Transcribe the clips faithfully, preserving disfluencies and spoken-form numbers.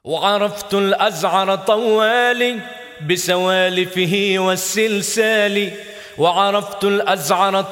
وعرفت الأزعر طوالي بسوالفه والسلسال. وعرفت الأزعر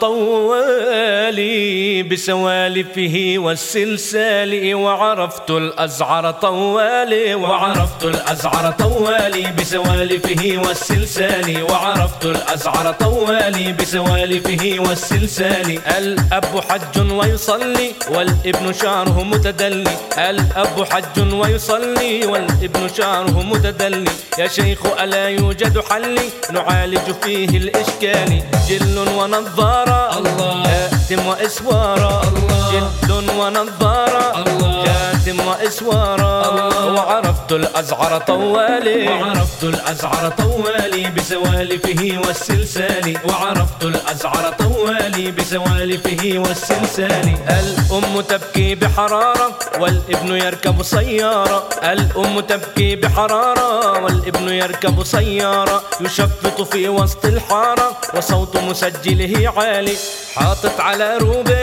طوالي بسوالفه والسلسال. وعرفت الأزعر طوالي وعرفت الأزعر طوالي بسوالفه والسلسال. وعرفت الأزعر طوالي بسوالفه والسلسال. الأب حج ويصلي والابن شعره متدلي. الأب حج ويصلي والابن شعره متدلي. يا شيخ ألا يوجد حل نعالج فيه الإشكال. جل ونظارة جاتم وإسوارة. جل ونظارة جاتم وإسوارة. وعرفت الأزعر طوالي وعرفت الأزعر طوالي بسوالفه والسلسال. وعرفت الأزعر طوالي بسوالفه والسلسال. الأم تبكي بحرارة والابن يركب سيارة. الأم تبكي بحرارة والابن يركب سيارة. يشفط في وسط الحارة وصوت مسجله عالي. حاطط على روبه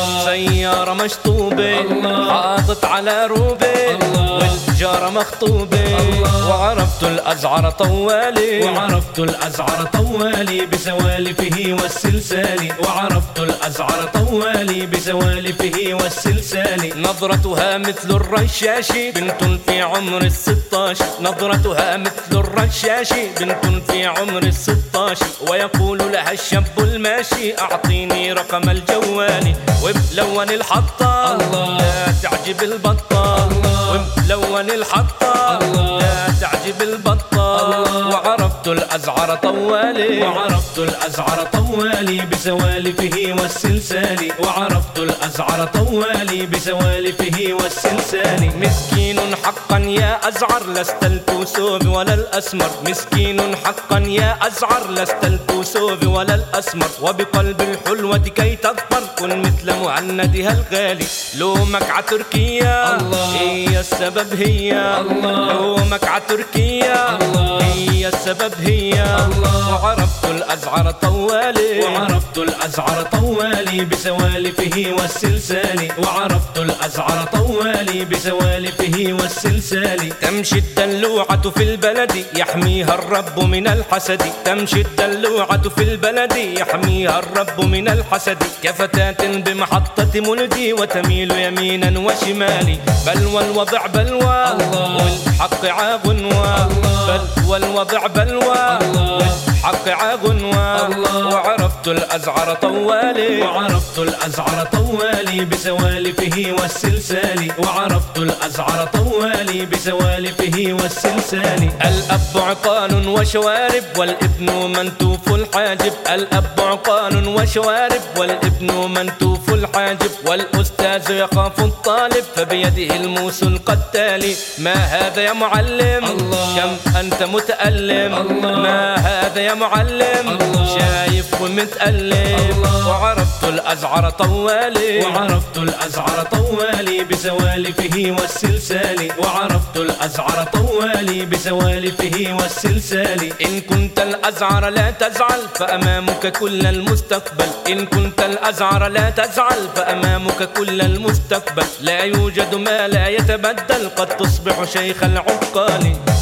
سيارة مشطوبة. حاطط على روبه والجارة مخطوبة. وعرفت الأزعر طوالي وعرفت الأزعر طوالي بسوالفه والسلسال. وعرفت الأزعر طوالي بسوالفه والسلسال. نظرتها مثل الرشاش بنت في عمر الستاش. نظرتها مثل الرشاش بنت في عمر الستاش. ويقول لها الشاب الماشي أعطيني رقم الجوال. وملون الحطة لا تعجب البطة. وملون الحطة لا تعجب البطة. وعرفت الأزعر طوالي وعرفت الأزعر طوالي بسوالفه والسلسال. وعرفت الأزعر طوالي بسوالفه والسلسال. مسكين حقا يا أزعر لست الكوسوب ولا الأسمر. مسكين حقا يا أزعر لست الكوسوب ولا الأسمر. وبقلب الحلوة كي تظفر كن مثل مهندها الغالي. لومك ع تركيا هي السبب هي. لومك ع تركيا هي السبب هي. وعرفت الأزعر طوالي وعرفت الأزعر طوالي بسوالفه والسلسال. وعرفت الأزعر طوالي بسوالفه والسلسال. تمشي الدلوعة في البلد يحميها الرب من الحسد. تمشي الدلوعة في البلد يحميها الرب من الحسد. كفتاة بمحطة ملدي وتميل يمينا وشمالي. بلوى الوضع بلوى والحق عاغنوى. بلوى الوضع بلوى والحق عاغنوى. وعرفت الأزعر طوالي وعرفت الأزعر طوالي بسوالفه والسلسال. وعرفت الأزعر طوالي بسوالفه والسلسال. الأب عقال وشوارب والابن منتوف الحاجب. الأب عقال وشوارب والابن منتوف الحاجب. والأستاذ يخاف الطالب فبيده الموس القتال. ما هذا يا معلم كم أنت متألم. ما هذا يا معلم شايف ومتألم. وعرفت الأزعر طوالي وعرفت الأزعر طوالي بسوالفه والسلسال. وعرفت الأزعر طوالي بسوالفه والسلسال. إن كنت الأزعر لا تزعل فأمامك كل المستقبل. إن كنت الأزعر لا تزعل فأمامك كل المستقبل. لا يوجد ما لا يتبدل قد تصبح شيخ العقال.